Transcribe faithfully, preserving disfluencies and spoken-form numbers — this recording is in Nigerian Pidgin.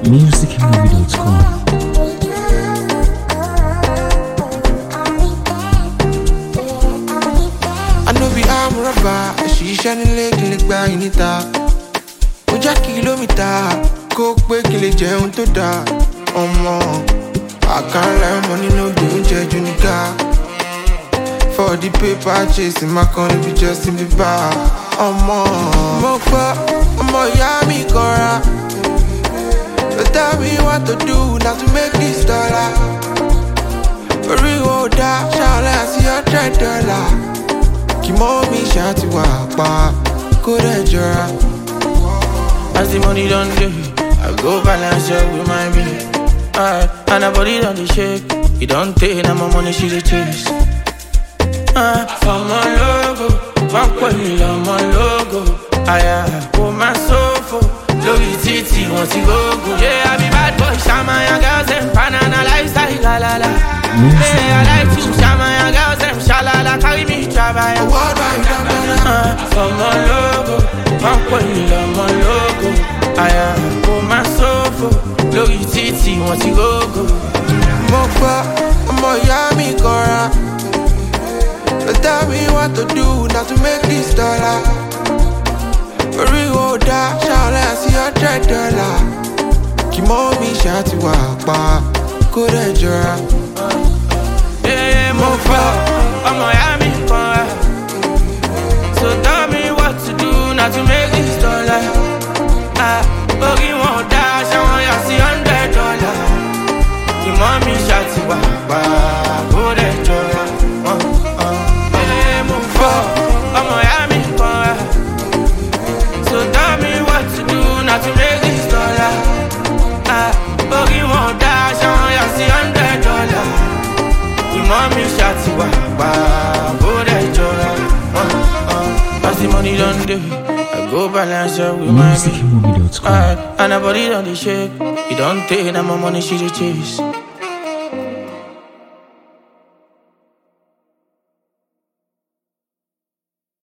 music movie dot com. I know be arm rubber, she shining leg leg by nita. Oja kilometer, go quick kill jẹun tó da. Ọmọ, I can't let money no be oúnjẹ junika. For the paper chasing my corner be just in the bar. Ọmọ, mo gbọ́, ọmọ ìyá mi kanra. So tell me what to do now to make this dollar. Orí wo dá, ṣàlẹ̀ àti hundred dollar. Kí mọ́ mi ṣáàtì wà pa, kó dẹ̀ jọra. As the money done dey, I go balance her with my babe. Alright, and her body done dey shake. It don't take, now my money she dey chase. Ah, for my logo, one point on my logo. Aya, for my sofa, lórí títì wọ́n ti gógó. Yeah, I be bad boy, Shama and girls them banana lifestyle, la la la. Yeah, I like you, Shama and girls them shalala, carry me travel. Ah, for my logo, one point on my logo. Aya, for my sofa, lórí títì wọ́n ti gógó. Mo gbọ́, ọmọ ìyá mi kanra. So tell me what to do now to make this dollar. Orí wo dá, ṣàlẹ̀ àti hundred dollar. Kí mọ́ mi ṣáàtì wà pa, kó dẹ̀ jọra. Yeah, mo gbọ́, ọmọ ìyá mi kanra. So tell me what to do now to make this dollar. Ah, orí wọn dá, ṣáwọn yà sí hundred dollar. Kí mọ́ mi ṣáàtì wà pa, kó dẹ̀ jọra. To make this dollar, ah, boogie won't die, show you see hundred dollar. The mommy shot you, wow, go that dollar. As the money done day, I go balance her with my music movie dot com. and her body done the shake. It don't take, now my money she the chase.